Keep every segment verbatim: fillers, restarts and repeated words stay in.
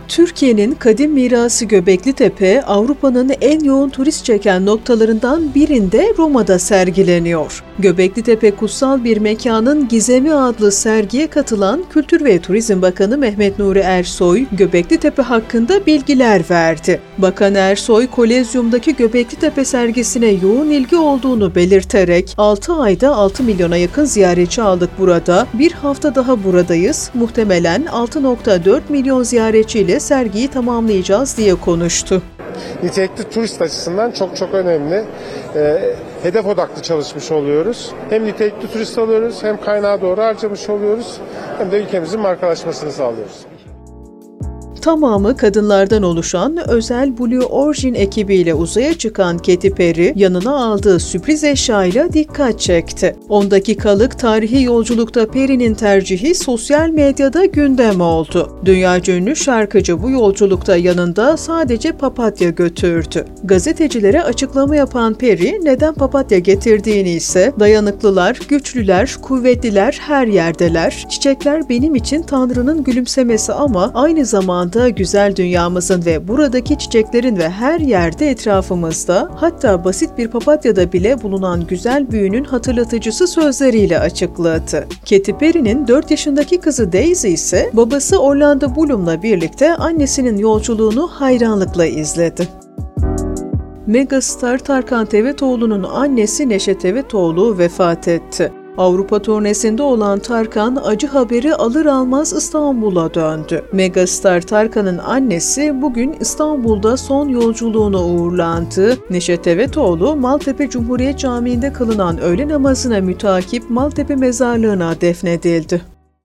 Türkiye'nin kadim mirası Göbeklitepe, Avrupa'nın en yoğun turist çeken noktalarından birinde Roma'da sergileniyor. Göbeklitepe kutsal bir mekanın gizemi adlı sergiye katılan Kültür ve Turizm Bakanı Mehmet Nuri Ersoy, Göbeklitepe hakkında bilgiler verdi. Bakan Ersoy, Kolezyum'daki Göbeklitepe sergisine yoğun ilgi olduğunu belirterek, altı ayda altı milyona yakın ziyaretçi aldık burada, bir hafta daha buradayız, muhtemelen altı nokta dört milyon ziyaretçiyle sergiyi tamamlayacağız diye konuştu. Nitelikli turist açısından çok çok önemli. E, hedef odaklı çalışmış oluyoruz. Hem nitelikli turist alıyoruz, hem kaynağa doğru harcamış oluyoruz, hem de ülkemizin markalaşmasını sağlıyoruz. Tamamı kadınlardan oluşan özel Blue Origin ekibiyle uzaya çıkan Katy Perry, yanına aldığı sürpriz eşyayla dikkat çekti. on dakikalık tarihi yolculukta Perry'nin tercihi sosyal medyada gündem oldu. Dünyaca ünlü şarkıcı bu yolculukta yanında sadece papatya götürdü. Gazetecilere açıklama yapan Perry, neden papatya getirdiğini ise dayanıklılar, güçlüler, kuvvetliler her yerdeler. Çiçekler benim için Tanrı'nın gülümsemesi ama aynı zamanda da güzel dünyamızın ve buradaki çiçeklerin ve her yerde etrafımızda, hatta basit bir papatyada bile bulunan güzel büyünün hatırlatıcısı sözleriyle açıkladı. Katy Perry'nin dört yaşındaki kızı Daisy ise babası Orlando Bloom'la birlikte annesinin yolculuğunu hayranlıkla izledi. Megastar Tarkan Tevetoğlu'nun annesi Neşe Tevetoğlu vefat etti. Avrupa turnesinde olan Tarkan, acı haberi alır almaz İstanbul'a döndü. Megastar Tarkan'ın annesi bugün İstanbul'da son yolculuğuna uğurlandı. Neşe Tevetoğlu, Maltepe Cumhuriyet Camii'nde kılınan öğle namazına mütakip Maltepe Mezarlığı'na defnedildi.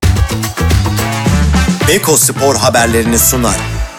Beko Spor haberlerini sunar.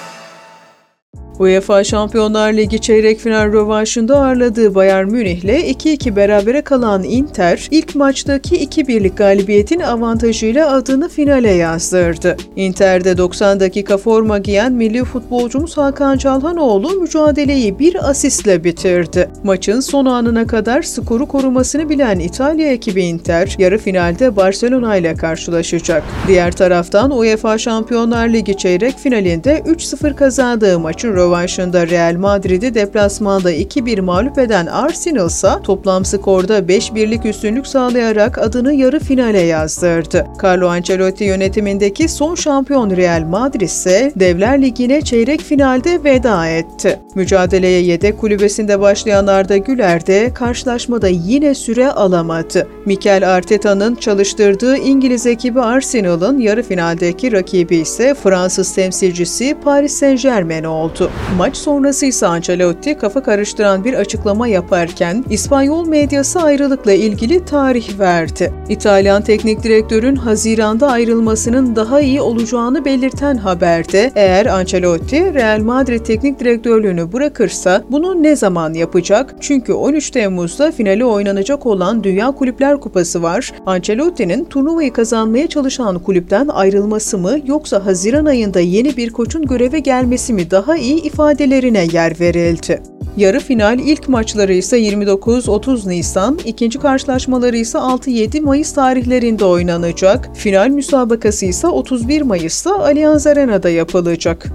UEFA Şampiyonlar Ligi çeyrek final rövanşında ağırladığı Bayern Münih'le iki iki berabere kalan Inter, ilk maçtaki iki birlik galibiyetin avantajıyla adını finale yazdırdı. Inter'de doksan dakika forma giyen milli futbolcumuz Hakan Çalhanoğlu mücadeleyi bir asistle bitirdi. Maçın son anına kadar skoru korumasını bilen İtalya ekibi Inter, yarı finalde Barcelona ile karşılaşacak. Diğer taraftan UEFA Şampiyonlar Ligi çeyrek finalinde üç sıfır kazandığı maçın rövanşında Real Madrid'i deplasmanda iki bir mağlup eden Arsenal ise toplam skorda beş birlik üstünlük sağlayarak adını yarı finale yazdırdı. Carlo Ancelotti yönetimindeki son şampiyon Real Madrid ise Devler Ligi'ne çeyrek finalde veda etti. Mücadeleye yedek kulübesinde başlayan Arda Güler de karşılaşmada yine süre alamadı. Mikel Arteta'nın çalıştırdığı İngiliz ekibi Arsenal'ın yarı finaldeki rakibi ise Fransız temsilcisi Paris Saint-Germain oldu. Maç sonrası ise Ancelotti kafa karıştıran bir açıklama yaparken İspanyol medyası ayrılıkla ilgili tarih verdi. İtalyan teknik direktörün Haziran'da ayrılmasının daha iyi olacağını belirten haberde eğer Ancelotti Real Madrid teknik direktörlüğünü bırakırsa bunu ne zaman yapacak? Çünkü on üç Temmuz'da finali oynanacak olan Dünya Kulüpler Kupası var. Ancelotti'nin turnuvayı kazanmaya çalışan kulüpten ayrılması mı yoksa Haziran ayında yeni bir koçun göreve gelmesi mi daha iyi ifadelerine yer verildi. Yarı final ilk maçları ise yirmi dokuz otuz Nisan, ikinci karşılaşmaları ise altı yedi Mayıs tarihlerinde oynanacak. Final müsabakası ise otuz bir Mayıs'ta Allianz Arena'da yapılacak.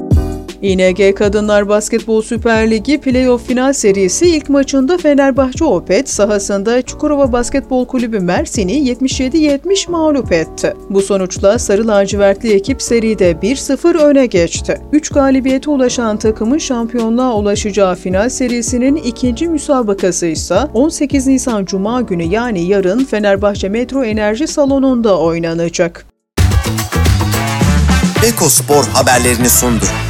İ N G Kadınlar Basketbol Süper Ligi Playoff Final serisi ilk maçında Fenerbahçe Opet sahasında Çukurova Basketbol Kulübü Mersin'i yetmiş yedi yetmiş mağlup etti. Bu sonuçla Sarı Lacivertli ekip seride bir sıfır öne geçti. üç galibiyete ulaşan takımın şampiyonluğa ulaşacağı final serisinin ikinci müsabakası ise on sekiz Nisan Cuma günü yani yarın Fenerbahçe Metro Enerji Salonu'nda oynanacak. Beko Spor haberlerini sundu.